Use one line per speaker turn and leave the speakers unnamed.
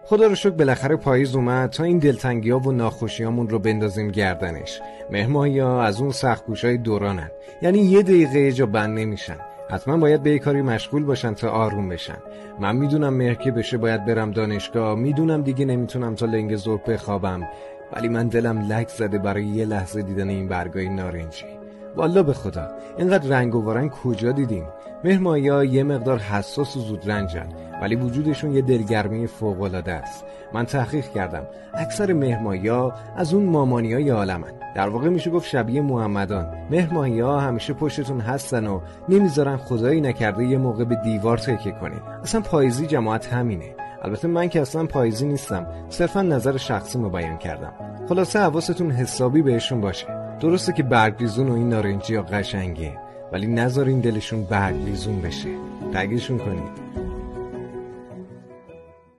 خدا رو شکر بالاخره پاییز اومد تا این دلتنگی‌ها و ناخوشیامون رو بندازیم گردنش. مهرماهی‌ها از اون سخت‌کوشای دورانن، یعنی یه دقیقه جا بند نمیشن. حتما باید به یه کاری مشغول باشن تا آروم بشن. من میدونم مهر که بشه باید برم دانشگاه، میدونم دیگه نمیتونم تا لنگ ظهر بخوابم، ولی من دلم لک زده برای یه لحظه دیدن این برگای نارنجی. والله به خدا اینقدر رنگ و رنگ کجا دیدیم؟ مهرماهی‌ها یه مقدار حساس و زود رنجن، ولی وجودشون یه دلگرمی فوق‌العاده است. من تحقیق کردم، اکثر مهرماهی‌ها از اون مامانیای عالمن. در واقع میشه گفت شبیه محمدان. مهرماهی‌ها همیشه پشتتون هستن و نمیذارن خدایی نکرده یه موقع به دیوار تکیه کنین. اصلا پاییزی جماعت همینه. البته من که اصلا پاییزی نیستم، صرفا نظر شخصیمو بیان کردم. خلاصه حواستون حسابی بهشون باشه. درسته که برگریزون و این نارنجی ها قشنگه، ولی نذارین دلشون برگریزون بشه. تگیشون کنید.